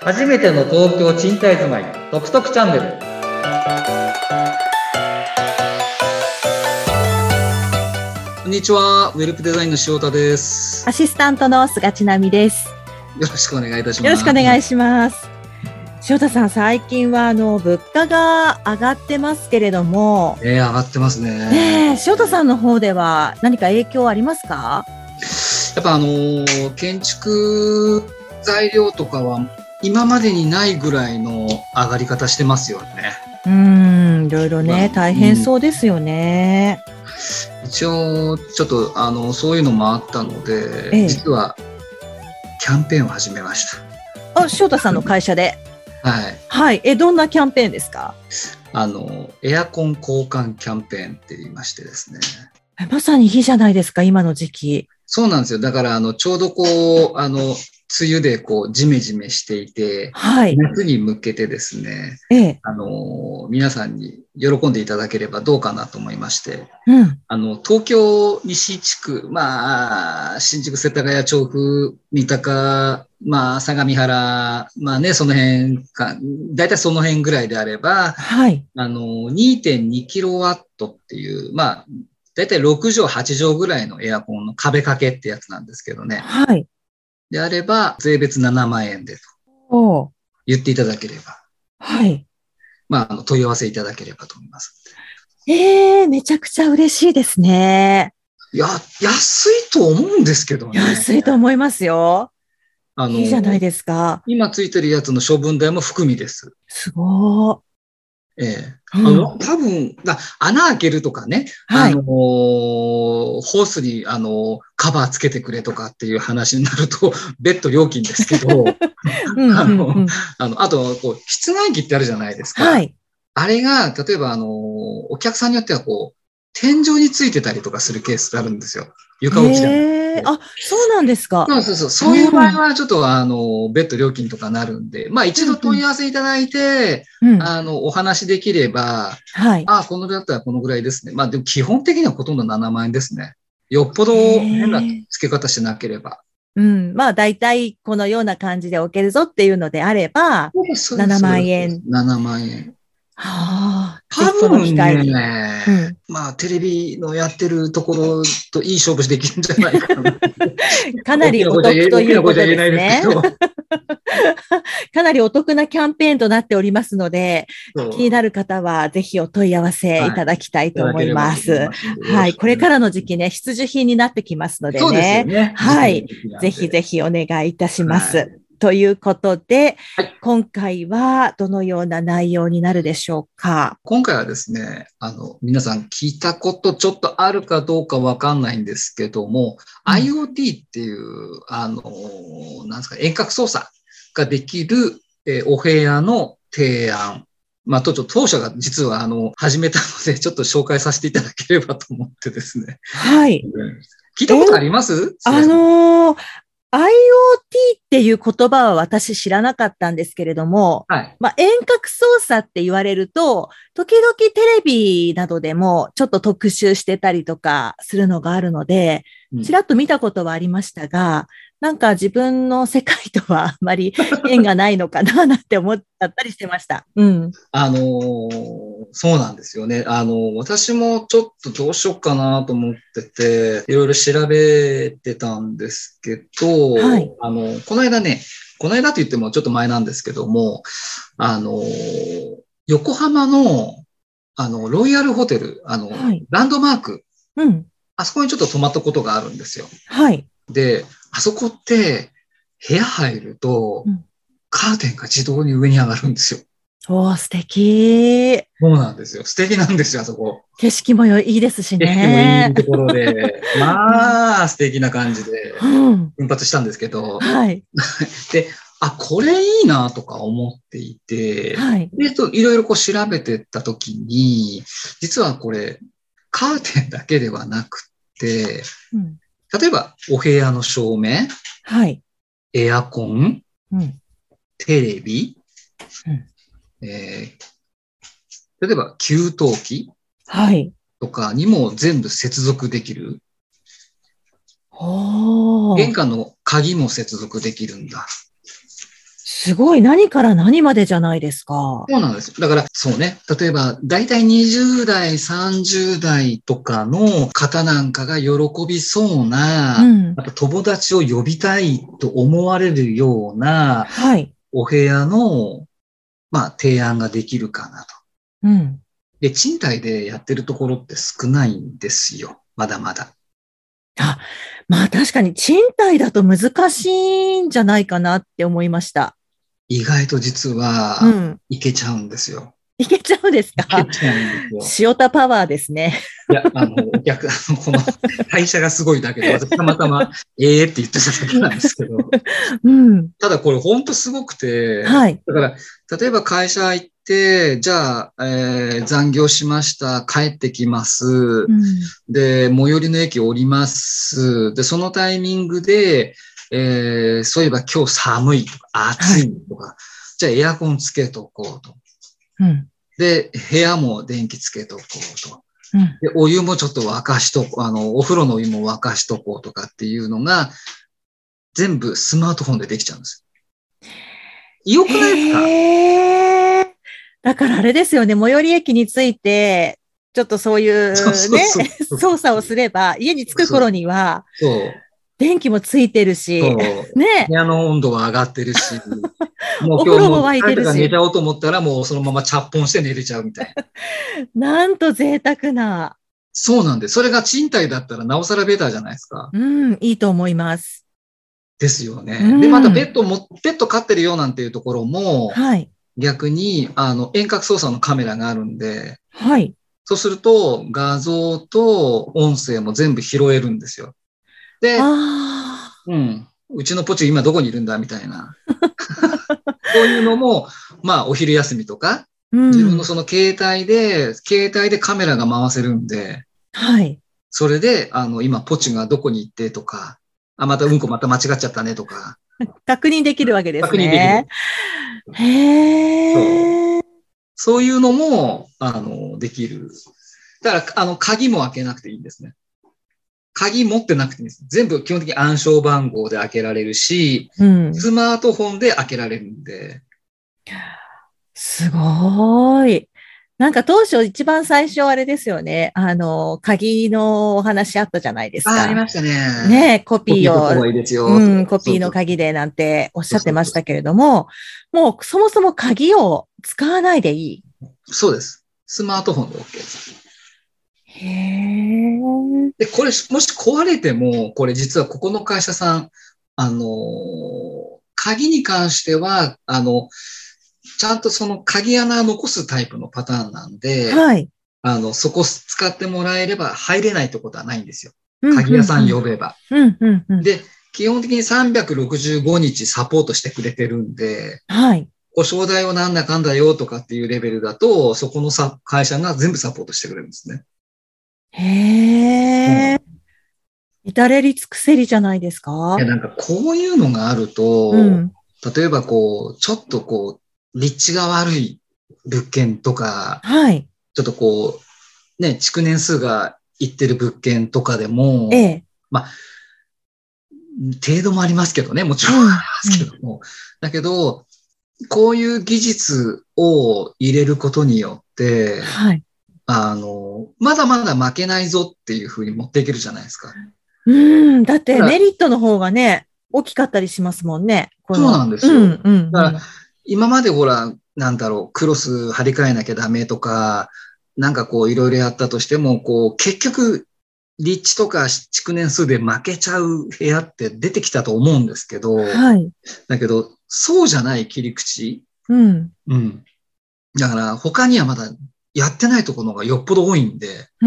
初めての東京賃貸住まいトクトクチャンネル。 こんにちは、ウェルプデザインの塩田です。 アシスタントの菅千奈美です。 よろしくお願いいたします。 よろしくお願いします。塩田さん、最近は物価が上がってますけれども、 上がってますね。 塩田さんの方では何か影響ありますか？ やっぱ建築材料とかは今までにないぐらいの上がり方してますよね。 いろいろね、大変そうですよね。 一応ちょっとそういうのもあったので、実はキャンペーンを始めました。 塩田さんの会社で。 はい。 どんなキャンペーンですか？ エアコン交換キャンペーンって言いましてですね。 まさにいいじゃないですか、今の時期。 そうなんですよ。だからちょうど梅雨でジメジメしていて、夏に向けてですね、皆さんに喜んでいただければどうかなと思いまして、東京西地区、新宿、世田谷、調布、三鷹、相模原、その辺か、だいたいその辺ぐらいであれば、2.2 キロワットっていう、だいたい6畳、8畳ぐらいのエアコンの壁掛けってやつなんですけどね。であれば、税別7万円でと言っていただければ。問い合わせいただければと思います。 めちゃくちゃ嬉しいですね。 安いと思うんですけどね。 安いと思いますよ。いいじゃないですか。 今ついてるやつの処分代も含みです。 すごー。 多分、穴開けるとかね、ホースに、カバーつけてくれとかっていう話になると、別途料金ですけど、あと、室外機ってあるじゃないですか。あれが、例えば、お客さんによっては、天井についてたりとかするケースがあるんですよ。床置きじゃなくて。 そうなんですか。 そういう場合は、ちょっと、別途料金とかなるんで、一度問い合わせいただいて、お話できれば、このぐらいだったらこのぐらいですね。でも基本的にはほとんど7万円ですね。よっぽど変な付け方しなければ。 大体このような感じで置けるぞっていうのであれば、7万円。 7万円。 多分ね、テレビのやってるところといい勝負できるんじゃないかな。 かなりお得ということですね。かなりお得なキャンペーンとなっておりますので、気になる方はぜひお問い合わせいただきたいと思います。これからの時期ね、必需品になってきますのでね。ぜひぜひお願いいたします。ということで、今回はどのような内容になるでしょうか？ 今回はですね、皆さん聞いたことちょっとあるかどうかわかんないんですけども、IoT っていう、なんですか、遠隔操作ができる、お部屋の提案。当社が実は始めたので、ちょっと紹介させていただければと思ってですね。聞いたことあります？ IoT っていう言葉は私知らなかったんですけれども、遠隔操作って言われると、時々テレビなどでもちょっと特集してたりとかするのがあるので、ちらっと見たことはありましたが、なんか自分の世界とはあまり縁がないのかななんて思ったりしてました。 そうなんですよね。私もちょっとどうしようかなと思ってて、いろいろ調べてたんですけど、この間と言ってもちょっと前なんですけども、横浜の、ロイヤルホテル、ランドマーク、あそこにちょっと泊まったことがあるんですよ。で、あそこって部屋入ると、カーテンが自動に上に上がるんですよ。 素敵。 そうなんですよ。素敵なんですよ、あそこ。 景色もいいですしね。 景色もいいところで、素敵な感じで、奮発したんですけど、で、これいいなとか思っていて、で、いろいろ調べてったときに、実はこれ、カーテンだけではなくて、例えば、お部屋の照明、エアコン、テレビ、例えば、給湯器とかにも全部接続できる。玄関の鍵も接続できるんだ。 すごい。何から何までじゃないですか。 そうなんです。だから、そうね。例えば、だいたい20代、30代とかの方なんかが喜びそうな、あと友達を呼びたいと思われるような、 はい。 お部屋の、提案ができるかなと。 うん。 で、賃貸でやってるところって少ないんですよ。まだまだ。 確かに賃貸だと難しいんじゃないかなって思いました。 意外と実は、いけちゃうんですよ。 いけちゃうんですか？ いけちゃうんですよ。 塩田パワーですね。 いや、この会社がすごいだけで、私たまたま、って言ってただけなんですけど。ただこれ本当すごくて、 はい。 だから、例えば会社行って、じゃあ、残業しました、帰ってきます。で、最寄りの駅降ります。で、そのタイミングで、そういえば今日寒いとか暑いとか、じゃあエアコンつけとこうと。で、部屋も電気つけとこうと。で、お湯もちょっと沸かしとこう、お風呂のお湯も沸かしとこうとかっていうのが、全部スマートフォンでできちゃうんです。よくないですか？ だからあれですよね、最寄り駅に着いて、ちょっとそういうね、操作をすれば、家に着く頃には、電気もついてるし、 ね。部屋の温度は上がってるし、もうお風呂も沸いてるし。 寝ちゃおうと思ったらもうそのままチャッポンして寝れちゃうみたいな。なんと贅沢な。 そうなんです。それが賃貸だったらなおさらベターじゃないですか。 いいと思います。 ですよね。で、またペット飼ってるよなんていうところも、逆に、遠隔操作のカメラがあるんで、そうすると、画像と音声も全部拾えるんですよ。で、うちのポチ今どこにいるんだみたいな。そういうのも、お昼休みとか、自分のその携帯でカメラが回せるんで、それで、今ポチがどこに行ってとか、またまた間違っちゃったねとか。 確認できるわけですね。 確認できる。そういうのも、できる。だから、鍵も開けなくていいんですね。鍵持ってなくていいんです。全部基本的に暗証番号で開けられるし、スマートフォンで開けられるんで。 すごい。なんか当初一番最初あれですよね。鍵のお話あったじゃないですか。 ありましたね。 ね、コピーを。 いいですよコピーの鍵でなんておっしゃってましたけれども、もうそもそも鍵を使わないでいい。 そうです。スマートフォンで OK です。で、これ、もし壊れても、これ実はここの会社さん、鍵に関しては、ちゃんとその鍵穴を残すタイプのパターンなんで、そこ使ってもらえれば入れないってことはないんですよ。鍵屋さん呼べば。で、基本的に365日サポートしてくれてるんで、故障代をなんだかんだよとかっていうレベルだと、そこの会社が全部サポートしてくれるんですね。 へー。至れり尽くせりじゃないですか？ なんかこういうのがあると、例えばちょっと立地が悪い物件とか、ちょっと築年数がいってる物件とかでも、程度もありますけどね、もちろんありますけども。だけど、こういう技術を入れることによって、まだまだ負けないぞっていうふうに持っていけるじゃないですか。 だってメリットの方がね、大きかったりしますもんね。 そうなんですよ。だから今までほら、クロス張り替えなきゃダメとか、いろいろやったとしても、結局、立地とか築年数で負けちゃう部屋って出てきたと思うんですけど、だけど、そうじゃない切り口。だから他にはまだやってないところの方がよっぽど多いんで、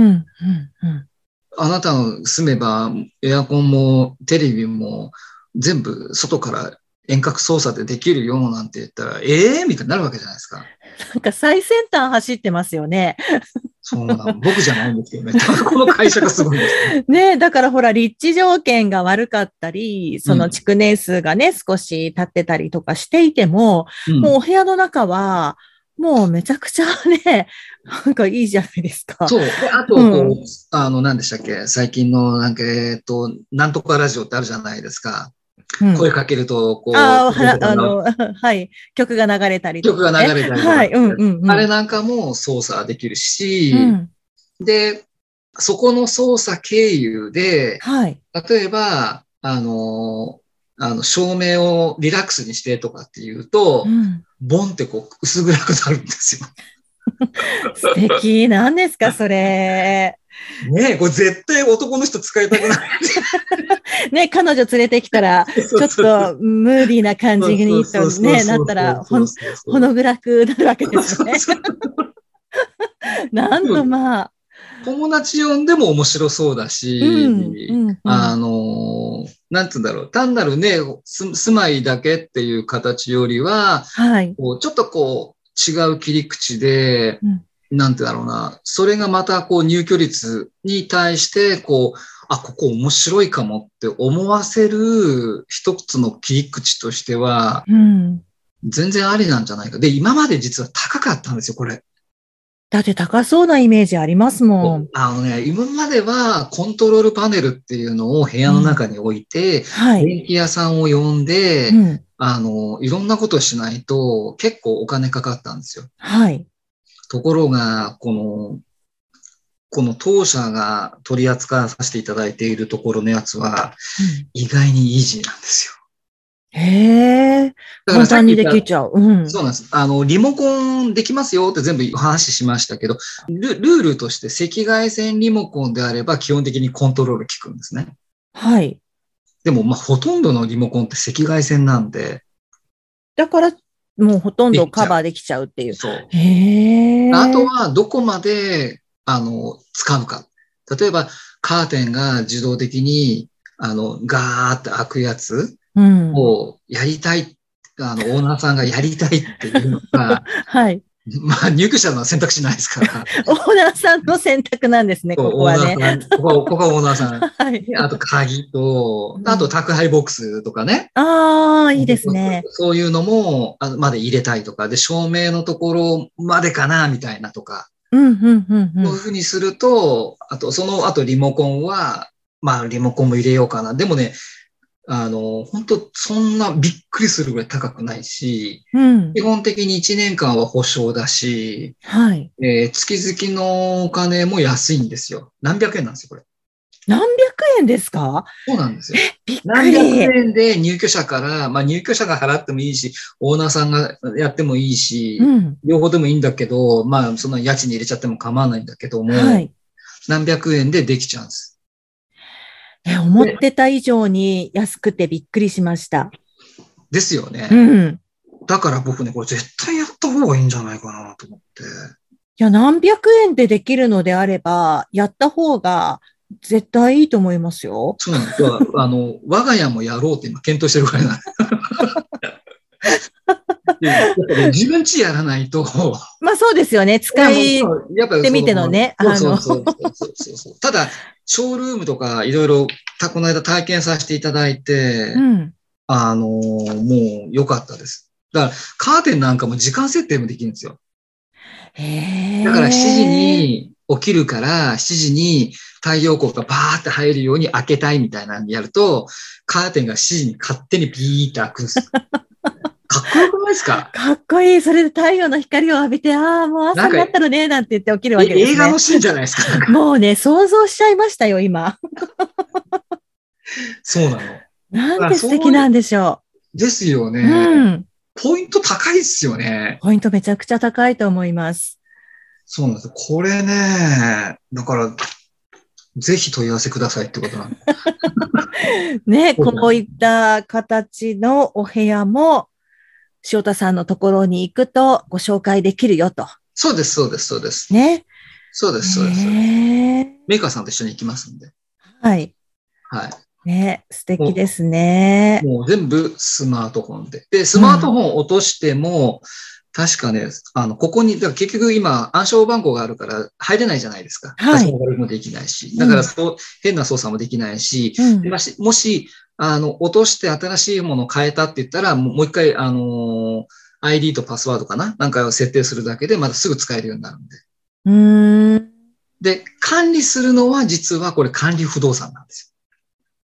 あなたの住めばエアコンもテレビも全部外から遠隔操作でできるよなんて言ったら、みたいになるわけじゃないですか。 なんか最先端走ってますよね。 そう僕じゃないんですけどね。この会社がすごいですね。だからほら、立地条件が悪かったり、その築年数がね、少し経ってたりとかしていても、もうお部屋の中は、もうめちゃくちゃね、なんかいいじゃないですか。 そう。で、あと、何でしたっけ最近の、なんとかラジオってあるじゃないですか。 声かけると、こう、 はい。曲が流れたりとか、 曲が流れたりとか、 はい。 あれなんかも操作できるし、で、そこの操作経由で、 はい。 例えば、照明をリラックスにしてとかっていうと、ボンってこう、薄暗くなるんですよ。 素敵。何ですか、それ。 ねえ、これ絶対男の人使いたくない。 ね、彼女連れてきたら、ちょっとムーディーな感じにとね、なったら、ほの暗くなるわけですね。なんとまあ。 友達呼んでも面白そうだし、なんつうんだろう、単なるね、住まいだけっていう形よりは、 はい、 こうちょっとこう違う切り口で、なんてだろうな、それがまたこう入居率に対して、こう、あ、ここ面白いかもって思わせる一つの切り口としては、全然ありなんじゃないか。で、今まで実は高かったんですよ、これ。 だって高そうなイメージありますもん。 今まではコントロールパネルっていうのを部屋の中に置いて、電気屋さんを呼んで、いろんなことをしないと結構お金かかったんですよ。 はい。 ところが、この当社が取り扱わさせていただいているところのやつは、意外にイージーなんですよ。 へえ。簡単にできちゃう。 そうなんです。リモコンできますよって全部話しましたけど、ルールとして赤外線リモコンであれば基本的にコントロール効くんですね。 はい。 でも、ほとんどのリモコンって赤外線なんで。 だから、もうほとんどカバーできちゃうっていう。 そう。 へえ。 あとは、どこまで、使うか。例えば、カーテンが自動的に、ガーって開くやつをやりたい、オーナーさんがやりたいっていうのが、 はい。 まあ、入居者の選択肢ないですから。 オーナーさんの選択なんですね、ここはね。 ここはオーナーさん。はい。あと、鍵と、あと、宅配ボックスとかね。 ああ、いいですね。 そういうのも、まで入れたいとか、で、照明のところまでかな、みたいなとか。そういうふうにすると、あと、その後リモコンは、まあ、リモコンも入れようかな。でもね、本当そんなびっくりするぐらい高くないし、基本的に1年間は保証だし、 はい。 月々のお金も安いんですよ。何百円なんですよ、これ。 何百円ですか？ そうなんですよ。 びっくり。 何百円で入居者から、まあ入居者が払ってもいいし、オーナーさんがやってもいいし、両方でもいいんだけど、まあその家賃に入れちゃっても構わないんだけども、はい、何百円でできちゃうんです。 思ってた以上に安くてびっくりしました。 ですよね。だから僕ね、これ絶対やった方がいいんじゃないかなと思って。 いや、何百円でできるのであれば、やった方が絶対いいと思いますよ。 そうなんです。我が家もやろうって今検討してるぐらいなんで。自分家やらないと。 まあそうですよね。使ってみてのね。 そう。ただ、ショールームとかいろいろこの間体験させていただいて、もう良かったです。だから、カーテンなんかも時間設定もできるんですよ。だから7時に起きるから、7時に太陽光がバーって入るように開けたいみたいなのやると、カーテンが7時に勝手にビーって開くんです。かっこよくないですか？ かっこいい。それで太陽の光を浴びて、ああ、もう朝になったらね、なんて言って起きるわけですね。 映画のシーンじゃないですか。 もうね、想像しちゃいましたよ、今。 そうなの。 なんて素敵なんでしょう。ですよね。ポイント高いですよね。 ポイントめちゃくちゃ高いと思います。 そうなんです。これね、だから、ぜひ問い合わせくださいってことなんで。 ね、こういった形のお部屋も、塩田さんのところに行くとご紹介できるよと。 そうです。 ね。 そうです。メーカーさんと一緒に行きますんで。 はい。 はい。 ね、素敵ですね。 もう全部スマートフォンで。で、スマートフォンを落としても、確かね、ここに、だから結局今、暗証番号があるから入れないじゃないですか。はい。もできないし。だから変な操作もできないし、もし、落として新しいものを変えたって言ったら、もう一回、ID とパスワードかななんかを設定するだけで、またすぐ使えるようになるんで。で、管理するのは実はこれ管理不動産なんですよ。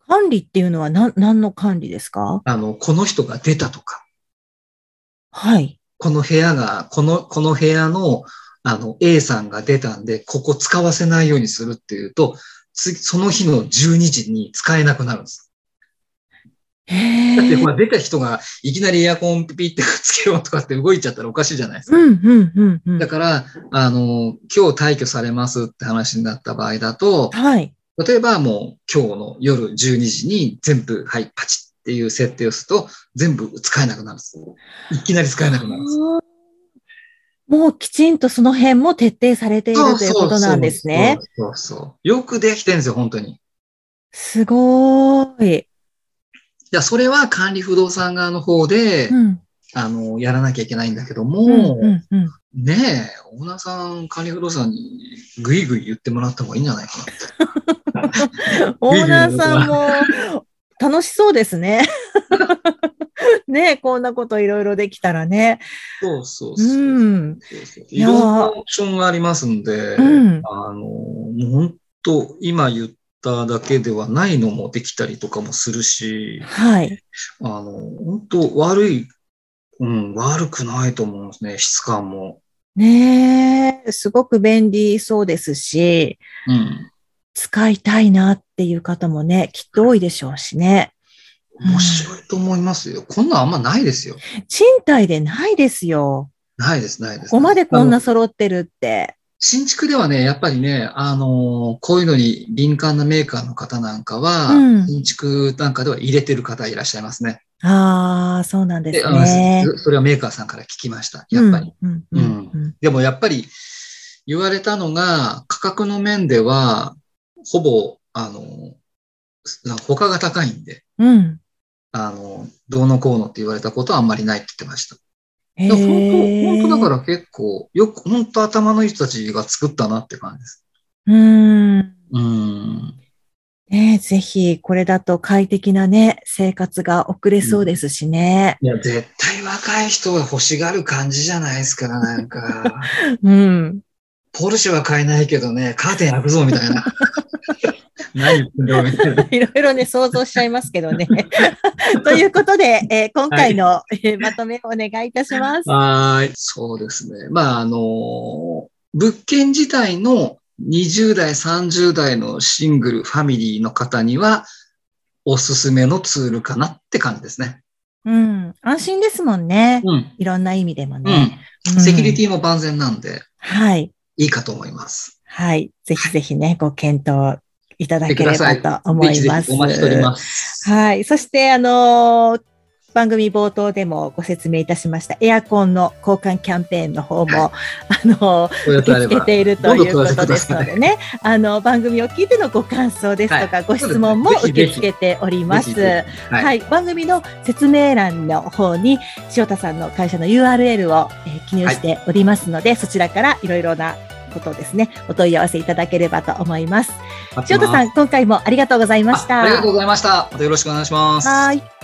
管理っていうのは何の管理ですか？ この人が出たとか。 はい。 この部屋の、A さんが出たんで、ここ使わせないようにするっていうと、その日の12時に使えなくなるんです。だって、出た人がいきなりエアコンピピってつけようとかって動いちゃったらおかしいじゃないですか。だから、今日退去されますって話になった場合だと、 はい。 例えばもう今日の夜12時に全部、はい、パチッっていう設定をすると、全部使えなくなるんです。いきなり使えなくなるんです。 もうきちんとその辺も徹底されているということなんですね。 そう。よくできてるんですよ、本当に。 すごーい。 いや、それは管理不動産側の方で、やらなきゃいけないんだけども、ねえ、オーナーさん、管理不動産にぐいぐい言ってもらった方がいいんじゃないかなって。 オーナーさんも楽しそうですね。ねえ、こんなこといろいろできたらね。 そう。いろんなオプションがありますんで、もう本当、今言っただけではないのもできたりとかもするし、 はい。 本当悪くないと思うんですね、質感も。 ねえ、すごく便利そうですし、使いたいなっていう方もね、きっと多いでしょうしね。 面白いと思いますよ。こんなんあんまないですよ。 賃貸でないですよ。 ないです。 ここまでこんな揃ってるって。 新築ではね、やっぱりね、こういうのに敏感なメーカーの方なんかは、新築なんかでは入れてる方いらっしゃいますね。 ああ、そうなんですね。 それはメーカーさんから聞きました。やっぱり。でもやっぱり言われたのが、価格の面では、ほぼ、他が高いんで、どうのこうのって言われたことはあんまりないって言ってました。本当だから結構、本当頭のいい人たちが作ったなって感じです。 ぜひ、これだと快適なね、生活が送れそうですしね。 いや、絶対若い人が欲しがる感じじゃないですか、なんか。ポルシェは買えないけどね、カーテン開くぞ、みたいな。何言ってんだろうみたいな。 いろいろね、想像しちゃいますけどね。ということで、今回の、まとめをお願いいたします。 そうですね。物件自体の20代、30代のシングル、ファミリーの方には、おすすめのツールかなって感じですね。 安心ですもんね。いろんな意味でもね。 セキュリティも万全なんで、 はい。 いいかと思います。 はい。ぜひぜひね、ご検討いただければと思います。 ぜひお待ちしております。 はい。そして、番組冒頭でもご説明いたしましたエアコンの交換キャンペーンの方も、受け付けているということですのでね、番組を聞いてのご感想ですとか、ご質問も受け付けております。はい。番組の説明欄の方に、塩田さんの会社の URL を記入しておりますので、そちらからいろいろなことをですね、お問い合わせいただければと思います。塩田さん、今回もありがとうございました。 ありがとうございました。またよろしくお願いします。 はい。